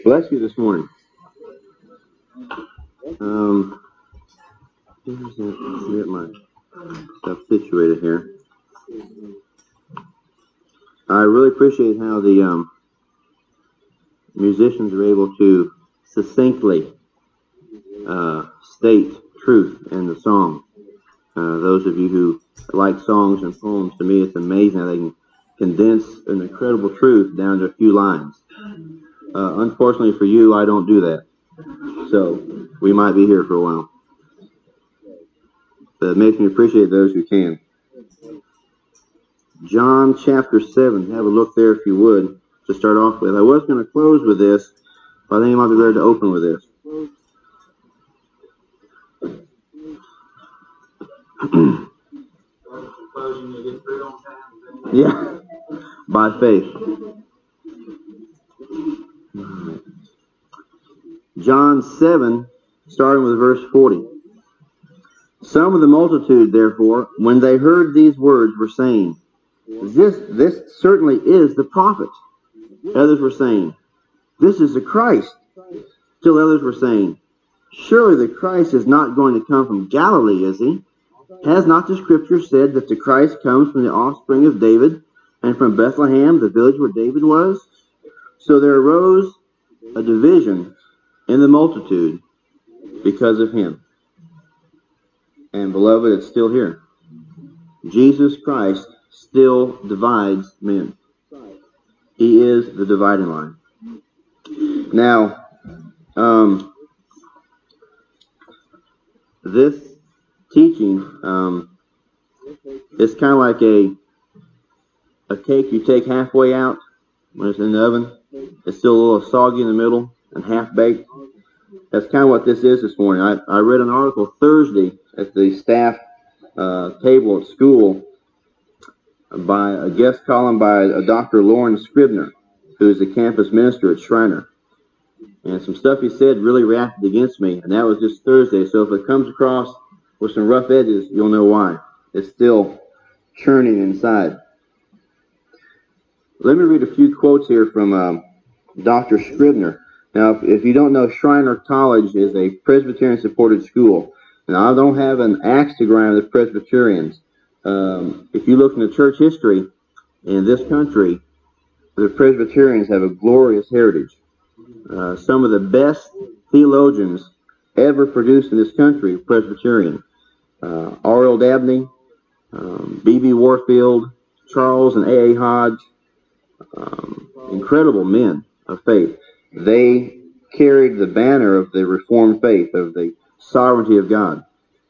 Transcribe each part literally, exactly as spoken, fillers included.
Bless you this morning. Um, let's get my stuff situated here. I really appreciate how the um, musicians are able to succinctly uh, state truth in the song. Uh, those of you who like songs and poems, to me it's amazing how they can condense an incredible truth down to a few lines. Uh, unfortunately for you, I don't do that. So we might be here for a while. But it makes me appreciate those who can. John chapter seven. Have a look there if you would to start off with. I was going to close with this, but I think it might be better to open with this. Yeah, by faith. John seven, starting with verse forty. Some of the multitude, therefore, when they heard these words, were saying, This, this certainly is the prophet. Others were saying, This is the Christ. Still others were saying, Surely the Christ is not going to come from Galilee, is he? Has not the Scripture said that the Christ comes from the offspring of David, and from Bethlehem, the village where David was? So there arose a division in the multitude because of him. And beloved, it's still here. Jesus Christ still divides men. He is the dividing line. Now, um, this teaching um, is kind of like a a cake you take halfway out when it's in the oven. It's still a little soggy in the middle and half baked. That's kind of what this is this morning. I, I read an article Thursday at the staff uh, table at school by a guest column by a Doctor Lauren Scribner, who is the campus minister at Shriner. And some stuff he said really reacted against me, and that was just Thursday. So if it comes across with some rough edges, you'll know why. It's still churning inside. Let me read a few quotes here from um, Doctor Scribner. Now, if, if you don't know, Shriner College is a Presbyterian-supported school. And I don't have an axe to grind with the Presbyterians. Um, if you look into church history in this country, the Presbyterians have a glorious heritage. Uh, some of the best theologians ever produced in this country are Presbyterian. Uh, R L Dabney, um, B B Warfield, Charles and A A Hodge, um, incredible men of faith. They carried the banner of the Reformed faith, of the sovereignty of God.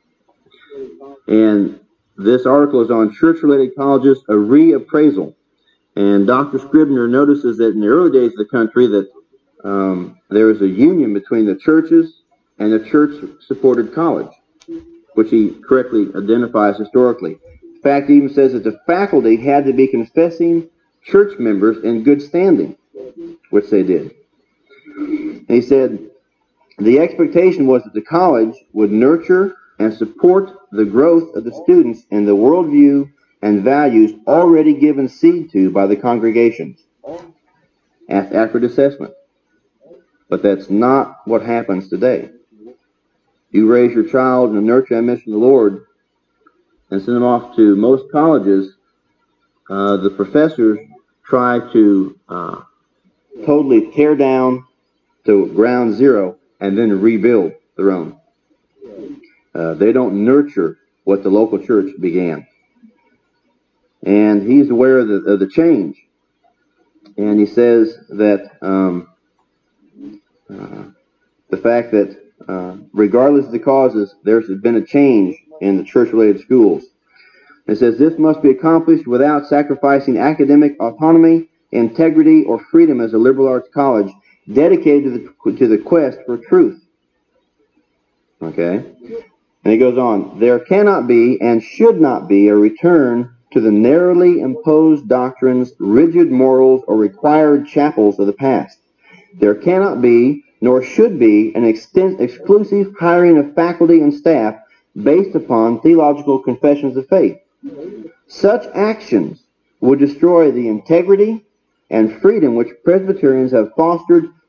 And this article is on church-related colleges, a reappraisal. And Doctor Scribner notices that in the early days of the country that um, there was a union between the churches and the church-supported college, which he correctly identifies historically. In fact, he even says that the faculty had to be confessing church members in good standing, which they did. And he said, the expectation was that the college would nurture and support the growth of the students in the worldview and values already given seed to by the congregations after accurate assessment. But that's not what happens today. You raise your child in the nurture and mission of the Lord and send them off to most colleges, uh, the professors try to uh, totally tear down to ground zero and then rebuild their own. Uh, they don't nurture what the local church began. And he's aware of the, of the change. And he says that um, uh, the fact that uh, regardless of the causes, there's been a change in the church-related schools. It says this must be accomplished without sacrificing academic autonomy, integrity, or freedom as a liberal arts college dedicated to the, to the quest for truth. Okay? And he goes on, there cannot be and should not be a return to the narrowly imposed doctrines, rigid morals, or required chapels of the past. There cannot be, nor should be, an exten- exclusive hiring of faculty and staff based upon theological confessions of faith. Such actions would destroy the integrity and freedom which Presbyterians have fostered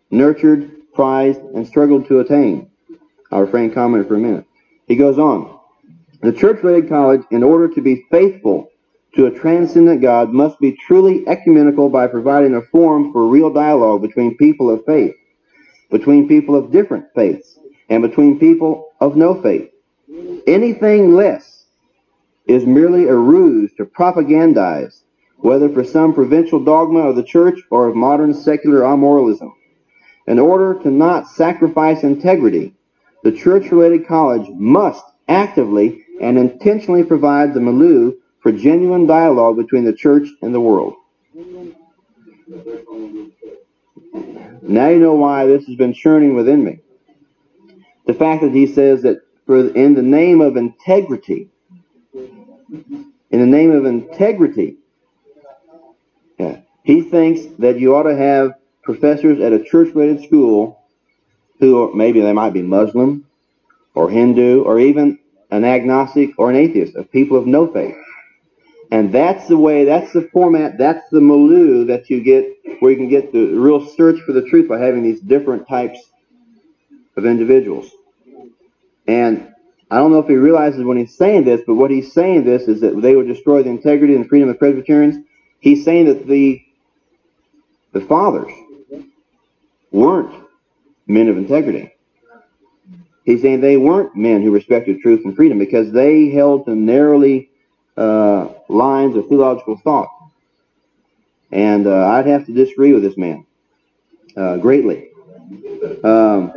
nurtured, prized, and struggled to attain. I'll refrain comment for a minute. He goes on. The church-related college, in order to be faithful to a transcendent God, must be truly ecumenical by providing a forum for real dialogue between people of faith, between people of different faiths, and between people of no faith. Anything less is merely a ruse to propagandize, whether for some provincial dogma of the church or of modern secular amoralism. In order to not sacrifice integrity, the church-related college must actively and intentionally provide the milieu for genuine dialogue between the church and the world. Now you know why this has been churning within me. The fact that he says that for in the name of integrity, in the name of integrity, yeah, he thinks that you ought to have professors at a church-related school who are, maybe they might be Muslim or Hindu or even an agnostic or an atheist, of people of no faith. And that's the way, that's the format, that's the milieu that you get, where you can get the real search for the truth by having these different types of individuals. And I don't know if he realizes when he's saying this, but what he's saying this is that they would destroy the integrity and freedom of Presbyterians. He's saying that the the fathers weren't men of integrity. He's saying they weren't men who respected truth and freedom because they held to narrowly uh, lines of theological thought. And uh, I'd have to disagree with this man uh, greatly. Um,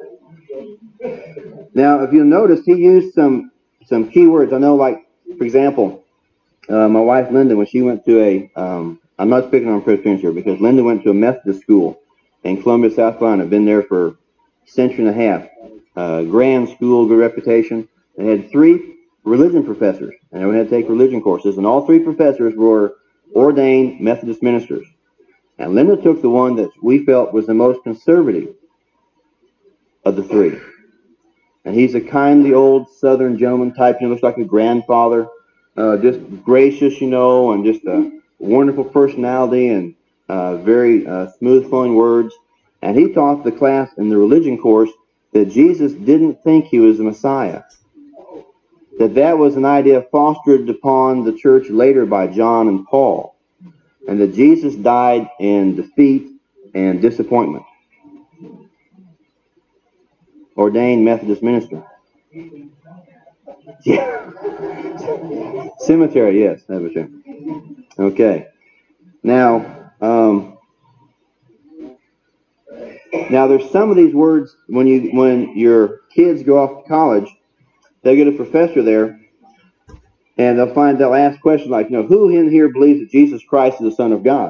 now, if you'll notice, he used some some key words. I know, like, for example, uh, my wife Linda, when she went to a, um, I'm not speaking on Presbyterians here, because Linda went to a Methodist school in Columbia, South Carolina, been there for a century and a half. Uh, grand school, good reputation. They had three religion professors, and they had to take religion courses, and all three professors were ordained Methodist ministers. And Linda took the one that we felt was the most conservative of the three. And he's a kindly old Southern gentleman type, you know, looks like a grandfather, uh, just gracious, you know, and just a wonderful personality and uh, very uh, smooth-flowing words. And he taught the class in the religion course that Jesus didn't think he was the Messiah. That that was an idea fostered upon the church later by John and Paul. And that Jesus died in defeat and disappointment. Ordained Methodist minister. Yeah. Cemetery, yes, that was it. Okay. Now, um, now there's some of these words when you when your kids go off to college, they'll get a professor there, and they'll find they'll ask questions like, you know, who in here believes that Jesus Christ is the Son of God?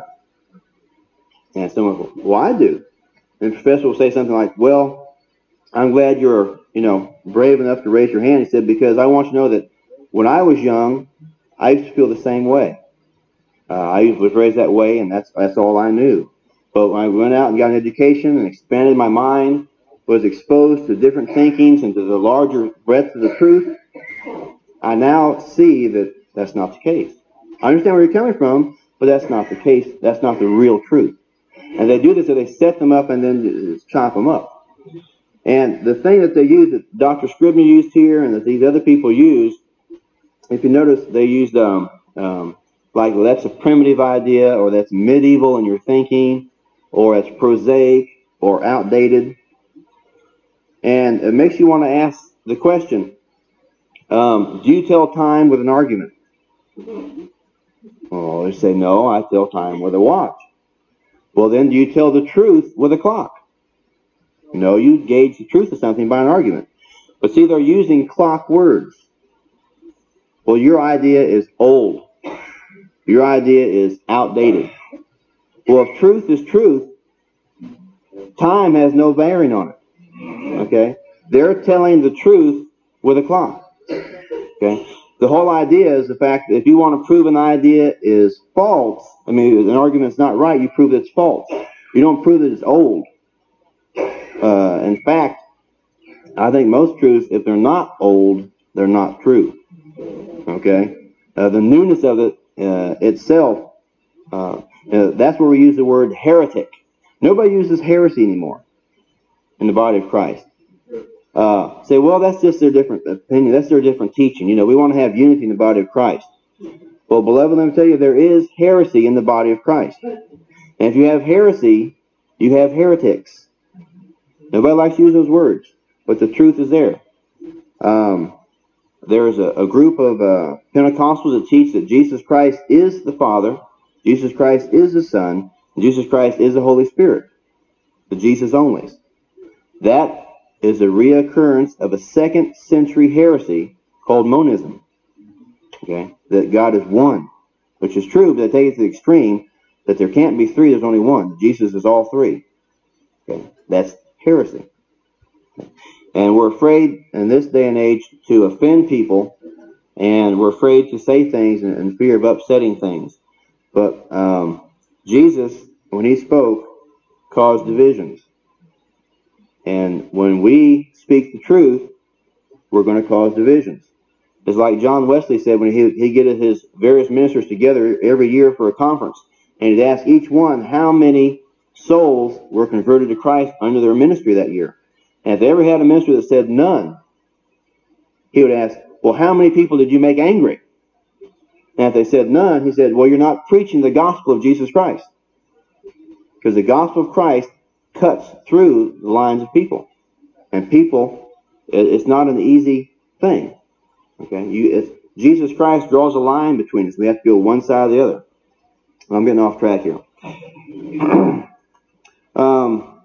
And someone will, well, I do. And the professor will say something like, well, I'm glad you're, you know, brave enough to raise your hand. He said, because I want you to know that when I was young, I used to feel the same way. Uh, I was raised that way, and that's that's all I knew. But when I went out and got an education and expanded my mind, was exposed to different thinkings and to the larger breadth of the truth, I now see that that's not the case. I understand where you're coming from, but that's not the case. That's not the real truth. And they do this, so they set them up and then chop them up. And the thing that they use, that Doctor Scribner used here and that these other people use, if you notice, they used, um, um, like, well, that's a primitive idea, or that's medieval in your thinking, or it's prosaic, or outdated. And it makes you want to ask the question, um, do you tell time with an argument? Well, they say, no, I tell time with a watch. Well, then do you tell the truth with a clock? No, you gauge the truth of something by an argument. But see, they're using clock words. Well, your idea is old. Your idea is outdated. Well, if truth is truth, time has no bearing on it. Okay? They're telling the truth with a clock. Okay? The whole idea is the fact that if you want to prove an idea is false, I mean, an argument's not right, you prove it's false. You don't prove that it's old. Uh, in fact, I think most truths, if they're not old, they're not true. Okay? Uh, the newness of it uh, itself, uh, uh, that's where we use the word heretic. Nobody uses heresy anymore in the body of Christ. Uh, say, well, that's just their different opinion. That's their different teaching. You know, we want to have unity in the body of Christ. Well, beloved, let me tell you, there is heresy in the body of Christ. And if you have heresy, you have heretics. Nobody likes to use those words, but the truth is there. Um, there's a, a group of uh, Pentecostals that teach that Jesus Christ is the Father, Jesus Christ is the Son, and Jesus Christ is the Holy Spirit. The Jesus onlys. That is a reoccurrence of a second century heresy called monism. Okay, that God is one, which is true, but they take it to the extreme that there can't be three, there's only one. Jesus is all three. Okay, that's heresy. Okay. And we're afraid in this day and age to offend people, and we're afraid to say things in, in fear of upsetting things. But um, Jesus, when he spoke, caused divisions. And when we speak the truth, we're going to cause divisions. It's like John Wesley said when he, he'd get his various ministers together every year for a conference, and he'd ask each one how many souls were converted to Christ under their ministry that year. And if they ever had a minister that said none, he would ask, well, how many people did you make angry? And if they said none, he said, well, you're not preaching the gospel of Jesus Christ. Because the gospel of Christ cuts through the lines of people. And people, it's not an easy thing. Okay, you, it's, Jesus Christ draws a line between us. We have to go one side or the other. I'm getting off track here. um,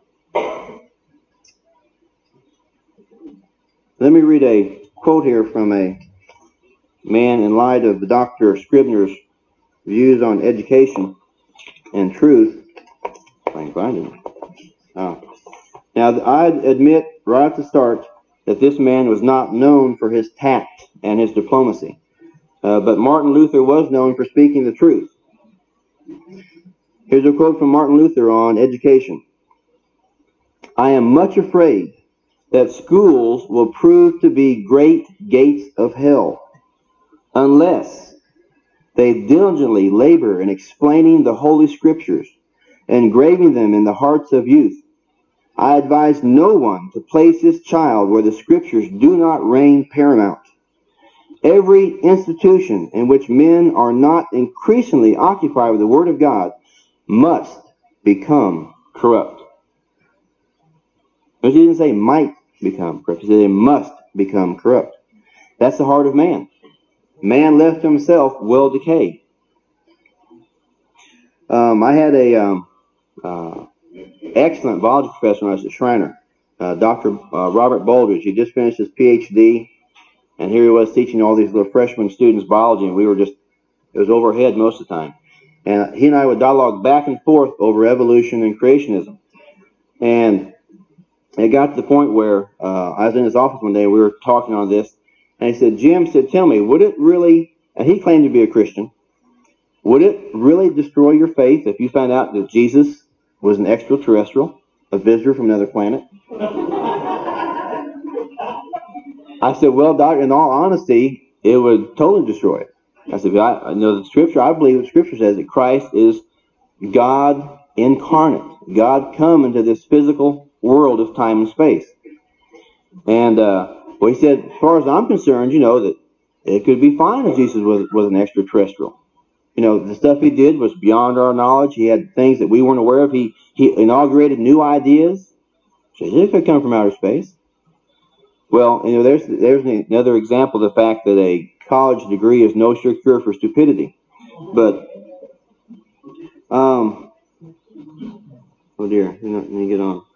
let me read a quote here from a man in light of the Doctor Scribner's views on education and truth. If I can find him. Oh. Now, I admit right at the start that this man was not known for his tact and his diplomacy. Uh, but Martin Luther was known for speaking the truth. Here's a quote from Martin Luther on education. I am much afraid that schools will prove to be great gates of hell unless they diligently labor in explaining the Holy Scriptures and engraving them in the hearts of youth. I advise no one to place his child where the Scriptures do not reign paramount. Every institution in which men are not increasingly occupied with the Word of God must become corrupt. But he didn't say might become corrupt. He said they must become corrupt. That's the heart of man. Man left to himself will decay. Um, I had a um, uh, excellent biology professor when I was at Schreiner, uh, Doctor Uh, Robert Baldridge. He just finished his P H D. And here he was teaching all these little freshman students biology, and we were just, it was overhead most of the time. And he and I would dialogue back and forth over evolution and creationism. And it got to the point where uh, I was in his office one day, and we were talking on this, and he said, Jim said, tell me, would it really, and he claimed to be a Christian, would it really destroy your faith if you found out that Jesus was an extraterrestrial, a visitor from another planet? I said, well, Doc, in all honesty, it would totally destroy it. I said, I, I know the Scripture, I believe the Scripture says that Christ is God incarnate. God come into this physical world of time and space. And, uh, well, he said, as far as I'm concerned, you know, that it could be fine if Jesus was, was an extraterrestrial. You know, the stuff he did was beyond our knowledge. He had things that we weren't aware of. He, he inaugurated new ideas. So it could come from outer space. Well, you know, there's there's another example of the fact that a college degree is no sure cure for stupidity. But, um, oh dear, let me get on.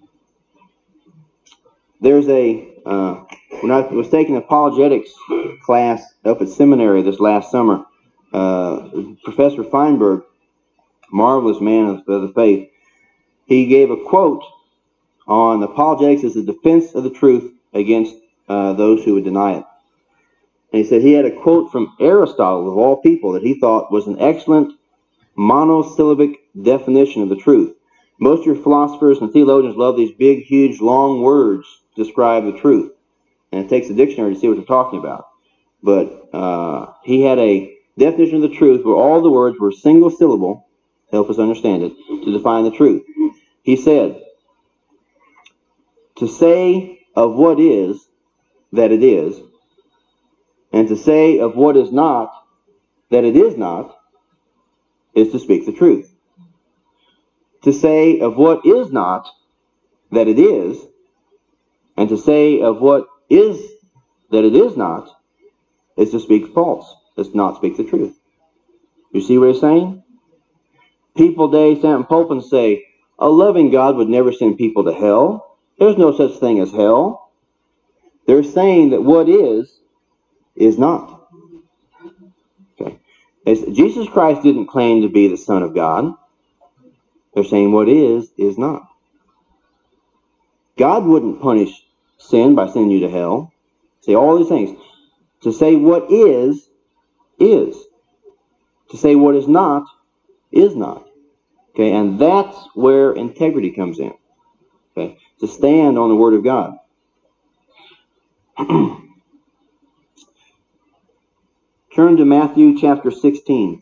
There's a, uh, when I was taking apologetics class up at seminary this last summer, uh, Professor Feinberg, marvelous man of, of the faith, he gave a quote on apologetics as a defense of the truth against uh, those who would deny it. And he said he had a quote from Aristotle, of all people, that he thought was an excellent monosyllabic definition of the truth. Most of your philosophers and theologians love these big, huge, long words to describe the truth. And it takes a dictionary to see what they're talking about. But uh, he had a definition of the truth where all the words were single syllable, help us understand it, to define the truth. He said, to say of what is that it is, and to say of what is not that it is not, is to speak the truth. To say of what is not that it is, and to say of what is that it is not, is to speak false. Is to not speak the truth. You see what he's saying? People today stand in pulpit and say, a loving God would never send people to hell. There's no such thing as hell. They're saying that what is, is not. Okay. It's, Jesus Christ didn't claim to be the Son of God. They're saying what is, is not. God wouldn't punish sin by sending you to hell. Say all these things. To say what is, is. To say what is not, is not. Okay, and that's where integrity comes in. Okay, to stand on the Word of God. Turn to Matthew chapter sixteen.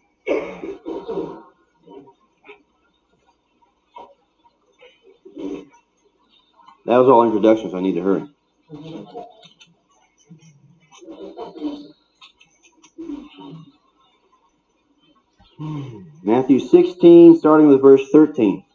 That was all introductions, so I need to hurry. Matthew sixteen, starting with verse thirteen.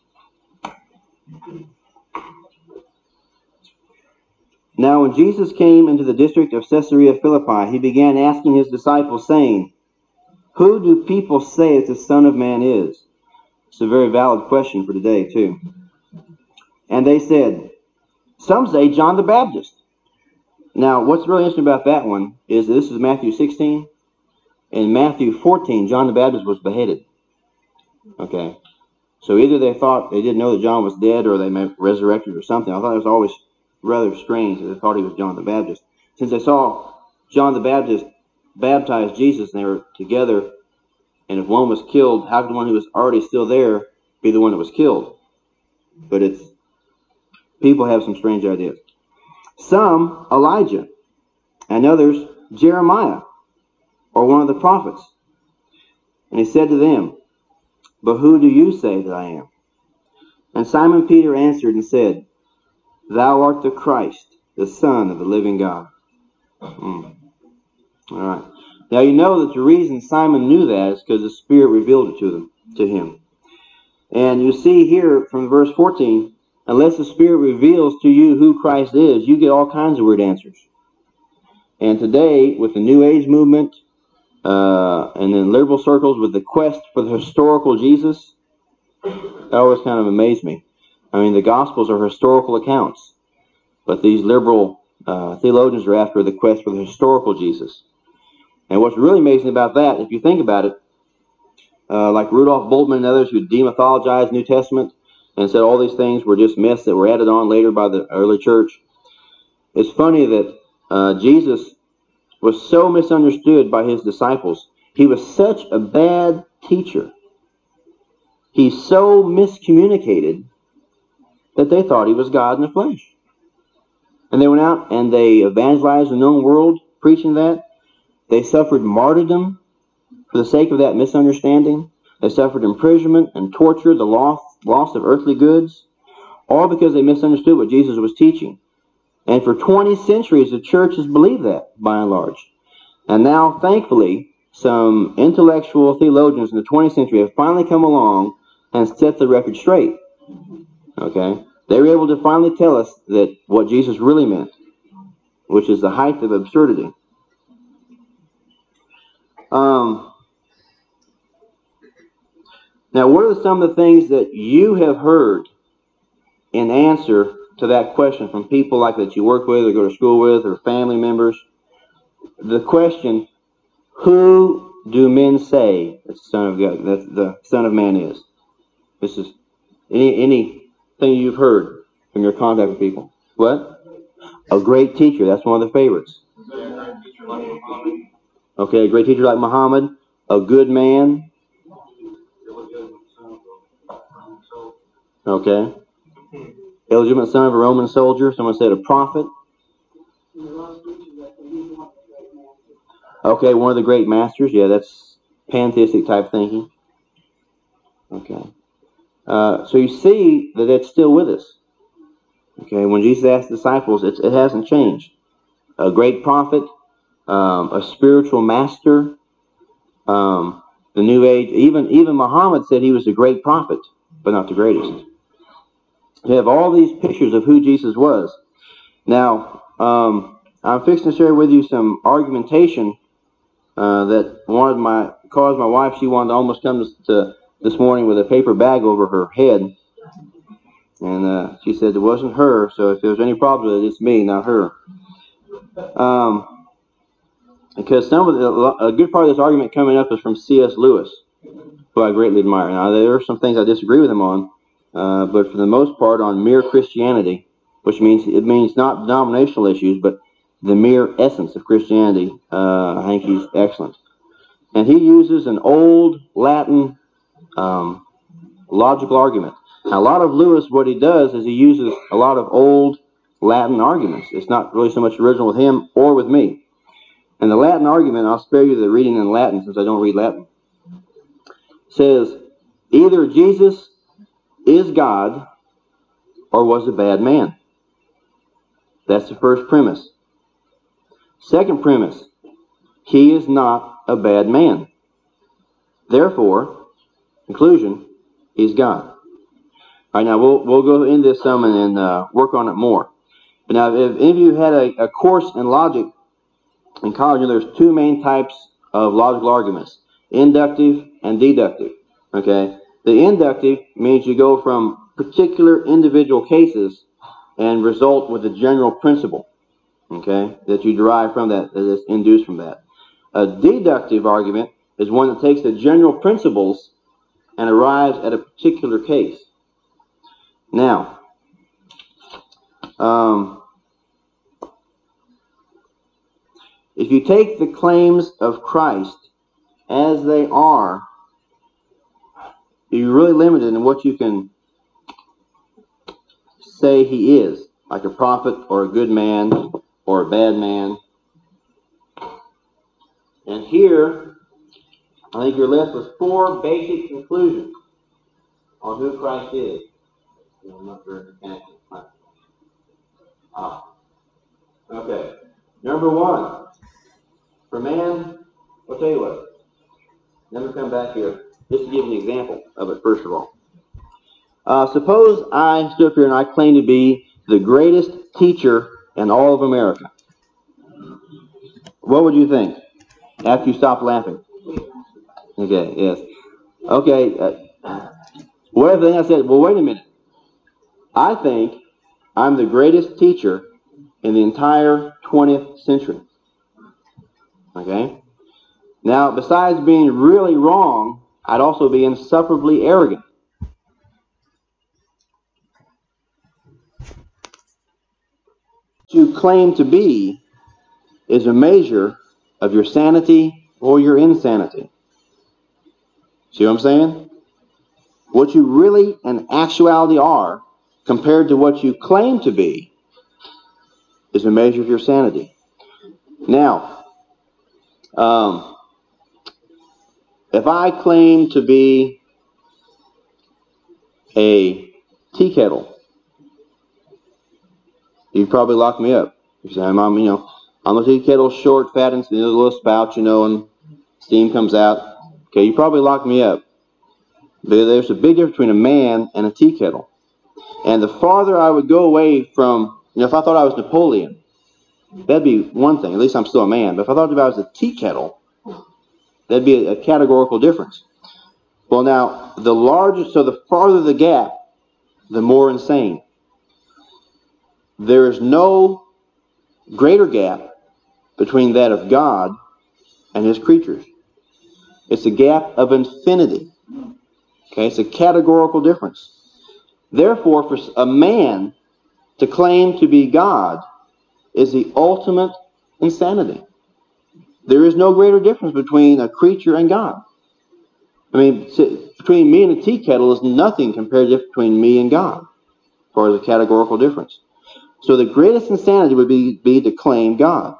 Now when Jesus came into the district of Caesarea Philippi, he began asking his disciples, saying, who do people say that the Son of Man is? It's a very valid question for today, too. And they said, some say John the Baptist. Now, what's really interesting about that one is that this is Matthew sixteen. In Matthew fourteen, John the Baptist was beheaded. Okay. So either they thought they didn't know that John was dead, or they may resurrected or something. I thought it was always rather strange that they thought he was John the Baptist. Since they saw John the Baptist baptize Jesus and they were together, and if one was killed, how could the one who was already still there be the one that was killed? But it's, people have some strange ideas. Some, Elijah, and others, Jeremiah, or one of the prophets. And he said to them, but who do you say that I am? And Simon Peter answered and said, thou art the Christ, the Son of the living God. Mm. All right. Now you know that the reason Simon knew that is because the Spirit revealed it to them, to him. And you see here from verse fourteen, unless the Spirit reveals to you who Christ is, you get all kinds of weird answers. And today, with the New Age movement, uh, and in liberal circles with the quest for the historical Jesus, that always kind of amazed me. I mean, the Gospels are historical accounts, but these liberal uh, theologians are after the quest for the historical Jesus. And what's really amazing about that, if you think about it, uh, like Rudolph Bultmann and others who demythologized New Testament and said all these things were just myths that were added on later by the early church, it's funny that uh, Jesus was so misunderstood by his disciples. He was such a bad teacher. He so miscommunicated that they thought he was God in the flesh. And they went out and they evangelized the known world, preaching that. They suffered martyrdom for the sake of that misunderstanding. They suffered imprisonment and torture, the loss, loss of earthly goods, all because they misunderstood what Jesus was teaching. And for twenty centuries, the church has believed that, by and large. And now, thankfully, some intellectual theologians in the twentieth century have finally come along and set the record straight. Okay? They were able to finally tell us that what Jesus really meant, which is the height of absurdity. Um, now, what are some of the things that you have heard in answer to that question from people like that you work with or go to school with or family members? The question, who do men say that the Son of God, that the Son of Man is? This is any anything you've heard from your contact with people. What? A great teacher. That's one of the favorites. Okay, a great teacher like Muhammad. A good man. Okay. Illegitimate son of a Roman soldier. Someone said a prophet. Okay, one of the great masters. Yeah, that's pantheistic type thinking. Okay. Uh, so you see that it's still with us. Okay, when Jesus asked the disciples, it's, it hasn't changed. A great prophet, um, a spiritual master, um, the New Age. Even even Muhammad said he was a great prophet, but not the greatest. We have all these pictures of who Jesus was. Now, um, I'm fixing to share with you some argumentation uh, that wanted my caused my wife. She wanted to almost come to, to this morning with a paper bag over her head, and uh, she said it wasn't her. So if there's any problem with it, it's me, not her. Um, because some of the a good part of this argument coming up is from C S Lewis, who I greatly admire. Now there are some things I disagree with him on, uh, but for the most part on mere Christianity, which means it means not denominational issues, but the mere essence of Christianity. Uh, I think he's excellent. And he uses an old Latin um, logical argument. Now, a lot of Lewis, what he does is he uses a lot of old Latin arguments. It's not really so much original with him or with me. And the Latin argument, I'll spare you the reading in Latin since I don't read Latin, says either Jesus is God or was a bad man. That's the first premise. Second premise, he is not a bad man. Therefore, conclusion, he's God. All right, now we'll we'll go into this some and then uh, work on it more. But now, if any of you had a, a course in logic in college, you know, there's two main types of logical arguments: inductive and deductive. Okay, the inductive means you go from particular individual cases and result with a general principle. Okay, that you derive from that, that is induced from that. A deductive argument is one that takes the general principles and arrives at a particular case. Now, um, if you take the claims of Christ as they are, you're really limited in what you can say he is, like a prophet or a good man or a bad man. And here, I think you're left with four basic conclusions on who Christ is. I'm not very mechanical. Ah. Okay. Number one, for man, I'll tell you what. Let me come back here just to give you an example of it, first of all. Uh, suppose I stood up here and I claim to be the greatest teacher in all of America. What would you think after you stop laughing? Okay, yes. Okay, uh, what if I said, well, wait a minute. I think I'm the greatest teacher in the entire twentieth century. Okay? Now, besides being really wrong, I'd also be insufferably arrogant. What you claim to be is a measure of your sanity or your insanity. See what I'm saying? What you really in actuality are compared to what you claim to be is a measure of your sanity. Now, um, if I claim to be a tea kettle, you'd probably lock me up. You say, I'm, I'm, you know, I'm a tea kettle, short, fat, and there's a little spout, you know, and steam comes out. Okay, you probably lock me up. But there's a big difference between a man and a tea kettle. And the farther I would go away from, you know, if I thought I was Napoleon, that'd be one thing. At least I'm still a man. But if I thought I was a tea kettle, that'd be a, a categorical difference. Well, now, the larger, so the farther the gap, the more insane. There is no greater gap between that of God and his creatures. It's a gap of infinity. Okay, it's a categorical difference. Therefore, for a man to claim to be God is the ultimate insanity. There is no greater difference between a creature and God. I mean, between me and a tea kettle is nothing compared to between me and God, as far as a categorical difference. So the greatest insanity would be, be to claim God.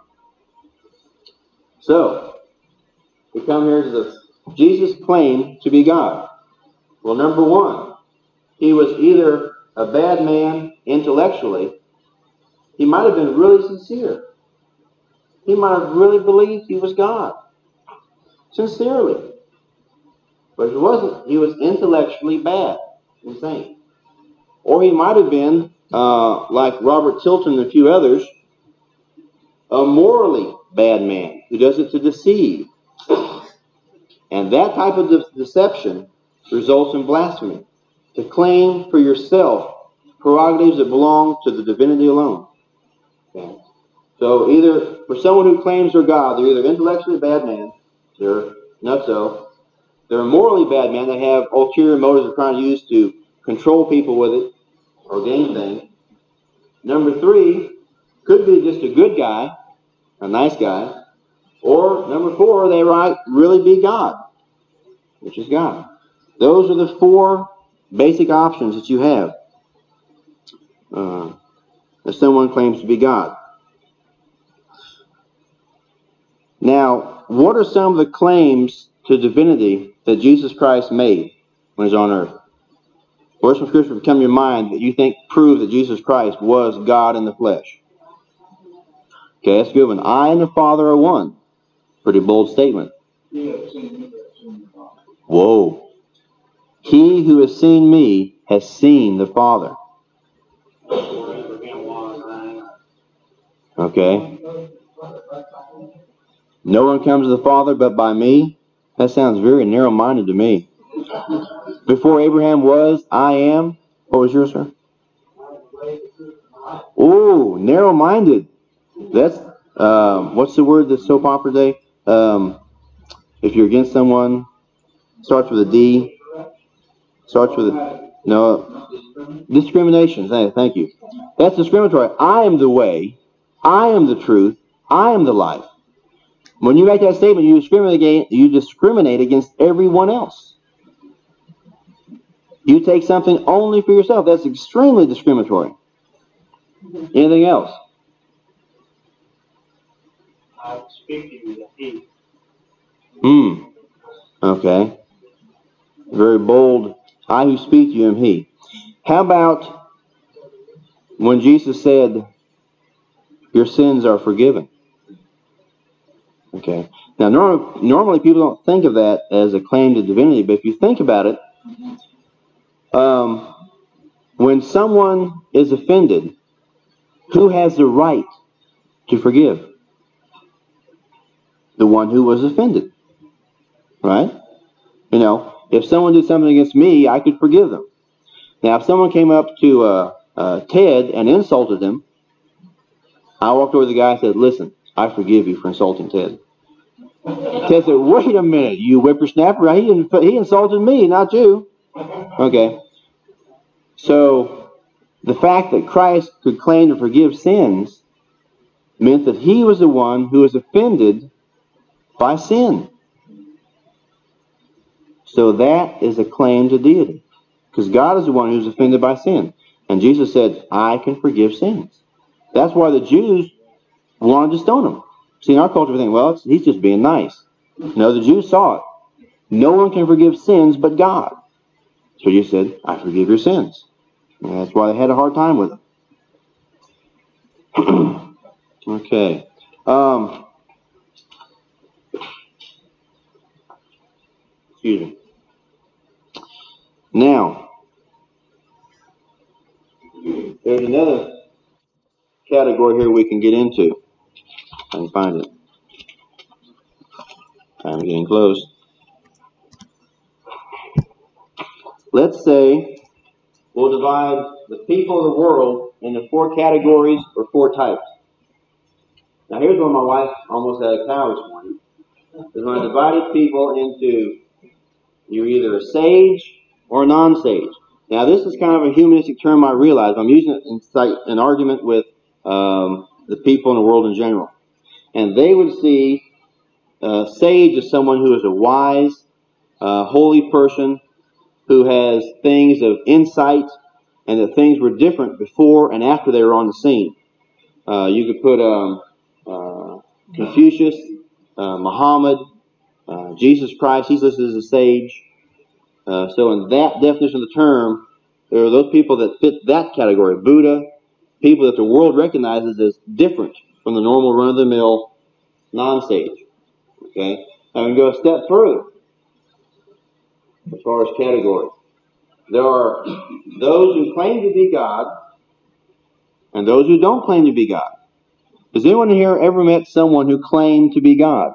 So, we come here to the Jesus claimed to be God. Well, number one, he was either a bad man intellectually, he might have been really sincere. He might have really believed he was God. Sincerely. But he wasn't. He was intellectually bad, insane. Or he might have been, uh, like Robert Tilton and a few others, a morally bad man who does it to deceive. And that type of de- deception results in blasphemy. To claim for yourself prerogatives that belong to the divinity alone. Okay. So either, for someone who claims they're God, they're either intellectually a bad man, they're not so, they're a morally bad man, they have ulterior motives they're trying to use to control people with it or gain things. Number three, could be just a good guy, a nice guy. Or number four, they might really be God, which is God. Those are the four basic options that you have uh, if someone claims to be God. Now, what are some of the claims to divinity that Jesus Christ made when he was on earth? What are some scriptures that come to your mind that you think prove that Jesus Christ was God in the flesh? Okay, that's a good one. I and the Father are one. Pretty bold statement. Whoa. He who has seen me has seen the Father. Okay. No one comes to the Father but by me. That sounds very narrow-minded to me. Before Abraham was, I am. What was yours, sir? Oh, narrow-minded. That's, um, what's the word that's so popular today? Um, if you're against someone, starts with a D. Starts with a, no, discrimination. Thank you. That's discriminatory. I am the way. I am the truth. I am the life. When you make that statement, you discriminate, you discriminate against everyone else. You take something only for yourself. That's extremely discriminatory. Anything else? I speak to you with he. Hmm. Okay. Very bold. I who speak to you am he. How about when Jesus said, your sins are forgiven? Okay. Now, norm- normally people don't think of that as a claim to divinity, but if you think about it, um, when someone is offended, who has the right to forgive? The one who was offended. Right? You know, if someone did something against me, I could forgive them. Now, if someone came up to uh, uh, Ted and insulted him, I walked over to the guy and said, listen, I forgive you for insulting Ted. Ted said, wait a minute, you whippersnapper. He, he insulted me, not you. Okay. So, the fact that Christ could claim to forgive sins meant that he was the one who was offended by sin. So that is a claim to deity. Because God is the one who's offended by sin. And Jesus said, I can forgive sins. That's why the Jews wanted to stone him. See, in our culture, we think, well, it's, he's just being nice. No, the Jews saw it. No one can forgive sins but God. So Jesus said, I forgive your sins. And that's why they had a hard time with him. Okay. Um, excuse me. Now, there's another category here we can get into. I can find it. I'm getting close. Let's say we'll divide the people of the world into four categories or four types. Now, here's where my wife almost had a cow this morning. Because when I divided people into, you're either a sage or a non-sage. Now, this is kind of a humanistic term, I realize. I'm using it in an argument with um, the people in the world in general. And they would see a sage as someone who is a wise, uh, holy person who has things of insight and that things were different before and after they were on the scene. Uh, you could put um, uh, Confucius, uh, Muhammad, uh, Jesus Christ. He's listed as a sage. Uh, so in that definition of the term, There are those people that fit that category. Buddha, people that the world recognizes as different from the normal run-of-the-mill non-sage. Okay? And we go a step further as far as categories. There are those who claim to be God and those who don't claim to be God. Has anyone here ever met someone who claimed to be God?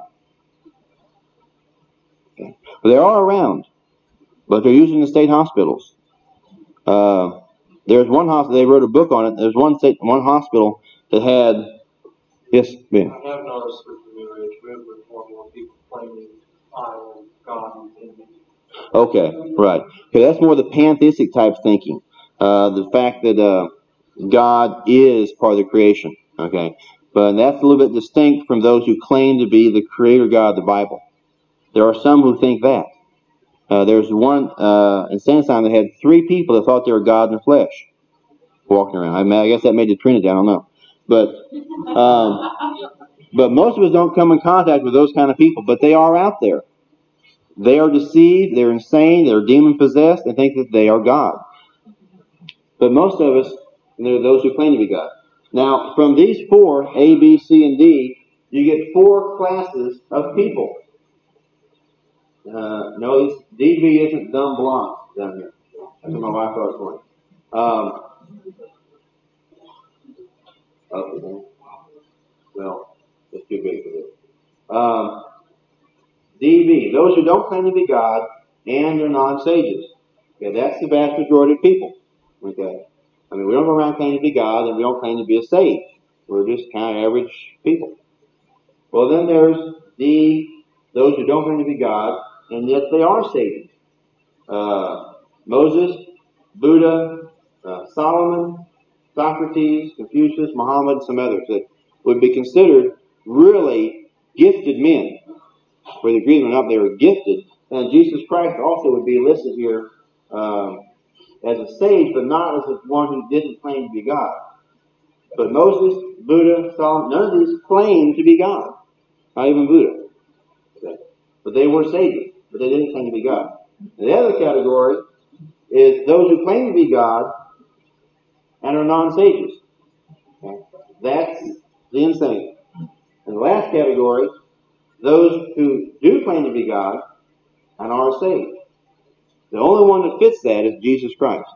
Okay. Well, they are around, but they're usually in the state hospitals. Uh, there's one hospital, they wrote a book on it. There's one state, one hospital that had, yes, Ben. I have noticed that the New Age movement, more and more people claiming I am God in me. Okay, right. Okay, that's more the pantheistic type thinking. Uh, the fact that uh, God is part of the creation. Okay, but that's a little bit distinct from those who claim to be the creator God of the Bible. There are some who think that. Uh, there's one uh, in San Simon that had three people that thought they were God in the flesh walking around. I mean, I guess that made the Trinity. I don't know, but um, but most of us don't come in contact with those kind of people. But they are out there. They are deceived. They're insane. They're demon possessed and think that they are God. But most of us, there are those who claim to be God. Now, from these four, A, B, C, and D, you get four classes of people. Uh, no, this D B isn't dumb blonde down here. That's what my wife thought for me. Um, okay, well, it's too big for this. Um, D B, those who don't claim to be God and are non-sages. Okay, that's the vast majority of people. Okay, I mean, we don't go around claiming to be God, and we don't claim to be a sage. We're just kind of average people. Well, then there's D, those who don't claim to be God, and yet they are sages. Uh, Moses, Buddha, uh, Solomon, Socrates, Confucius, Muhammad, and some others that would be considered really gifted men. Whether you agree or not, they were gifted. And Jesus Christ also would be listed here um, as a sage, but not as one who didn't claim to be God. But Moses, Buddha, Solomon, none of these claimed to be God. Not even Buddha. Okay. But they were sages, but they didn't claim to be God. And the other category is those who claim to be God and are non-sages. Okay. That's the insane. And the last category, those who do claim to be God and are saved. The only one that fits that is Jesus Christ.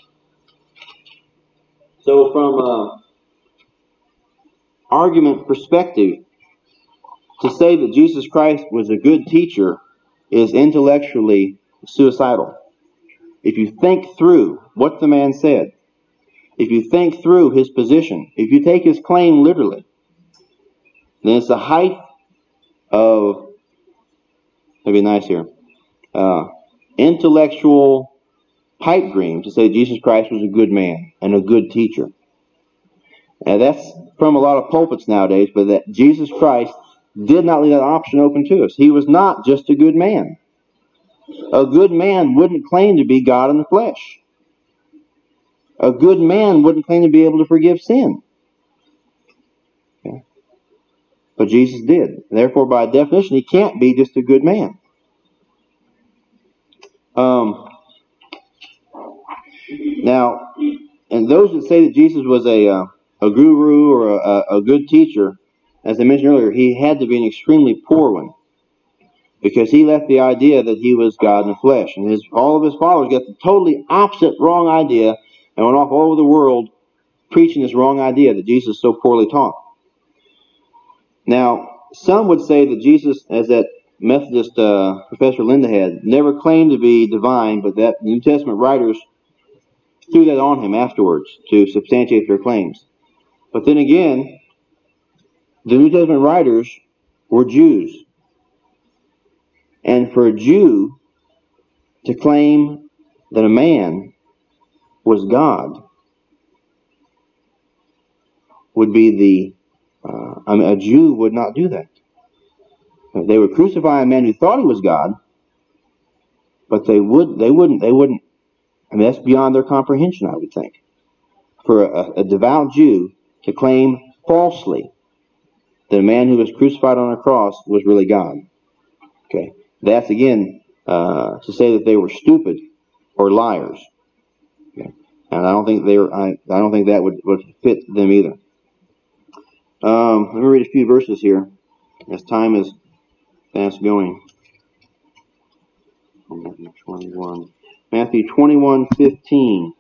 So from an argument perspective, to say that Jesus Christ was a good teacher is intellectually suicidal. If you think through what the man said, if you think through his position, if you take his claim literally, then it's the height of, that'd be nice here, uh, intellectual pipe dream to say Jesus Christ was a good man and a good teacher. And that's from a lot of pulpits nowadays, but that Jesus Christ did not leave that option open to us. He was not just a good man. A good man wouldn't claim to be God in the flesh. A good man wouldn't claim to be able to forgive sin. Okay. But Jesus did. Therefore, by definition, he can't be just a good man. Um, now, and those that say that Jesus was a uh, a guru or a, a good teacher, as I mentioned earlier, he had to be an extremely poor one, because he left the idea that he was God in the flesh, and his all of his followers got the totally opposite wrong idea and went off all over the world preaching this wrong idea that Jesus so poorly taught. Now, some would say that Jesus, as that Methodist uh, Professor Linda had, never claimed to be divine, but that New Testament writers threw that on him afterwards to substantiate their claims. But then again, the New Testament writers were Jews. And for a Jew to claim that a man was God would be the, uh, I mean, a Jew would not do that. They would crucify a man who thought he was God, but they would, they wouldn't, they wouldn't, I mean, that's beyond their comprehension, I would think. For a, a devout Jew to claim falsely that a man who was crucified on a cross was really God. Okay. That's again, uh, to say that they were stupid or liars. Okay. And I don't think they were, I, I don't think that would, would fit them either. Um, let me read a few verses here as time is fast going. Matthew twenty-one. Matthew twenty-one fifteen.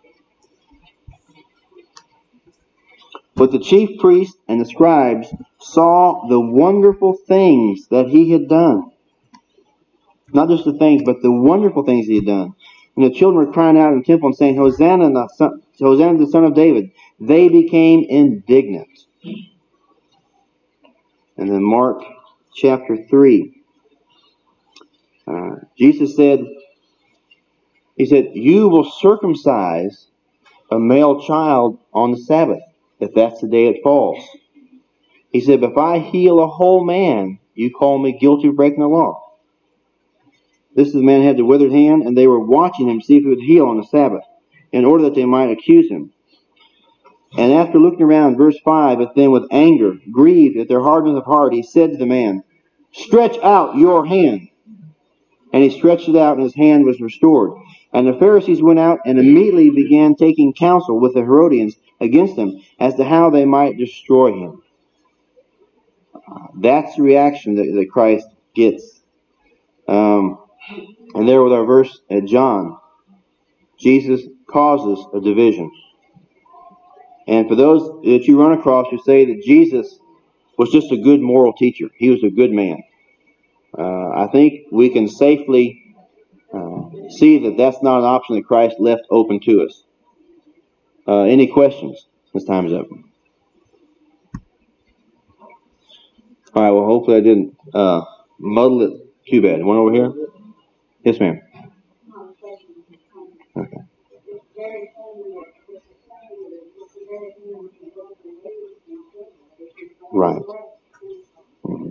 But the chief priests and the scribes saw the wonderful things that he had done. Not just the things, but the wonderful things he had done. And the children were crying out in the temple and saying, Hosanna, the son, Hosanna, the son of David. They became indignant. And then Mark chapter three. Uh, Jesus said, He said, you will circumcise a male child on the Sabbath, if that's the day it falls. He said, if I heal a whole man, you call me guilty of breaking the law. This is the man who had the withered hand, and they were watching him to see if he would heal on the Sabbath, in order that they might accuse him. And after looking around, verse five, but then with anger, grieved at their hardness of heart, he said to the man, stretch out your hand. And he stretched it out, and his hand was restored. And the Pharisees went out and immediately began taking counsel with the Herodians against him as to how they might destroy him. That's the reaction that, that Christ gets. Um, and there with our verse at John, Jesus causes a division. And for those that you run across who say that Jesus was just a good moral teacher, he was a good man, uh, I think we can safely uh, see that that's not an option that Christ left open to us. Uh, any questions? This time is up. All right, well, hopefully I didn't uh, muddle it too bad. One over here? Yes, ma'am. Okay. Right. Mm-hmm.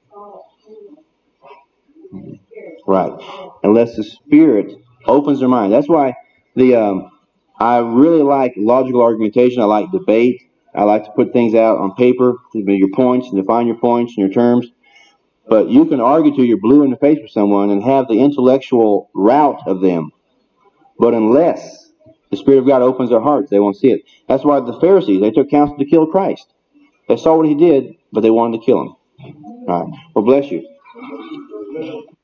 Mm-hmm. Right. Unless the Spirit opens their mind. That's why the um, I really like logical argumentation. I like debate. I like to put things out on paper, to make your points, and define your points and your terms. But you can argue till you're blue in the face with someone and have the intellectual route of them. But unless the Spirit of God opens their hearts, they won't see it. That's why the Pharisees, they took counsel to kill Christ. They saw what he did, but they wanted to kill him. All right. Well, bless you.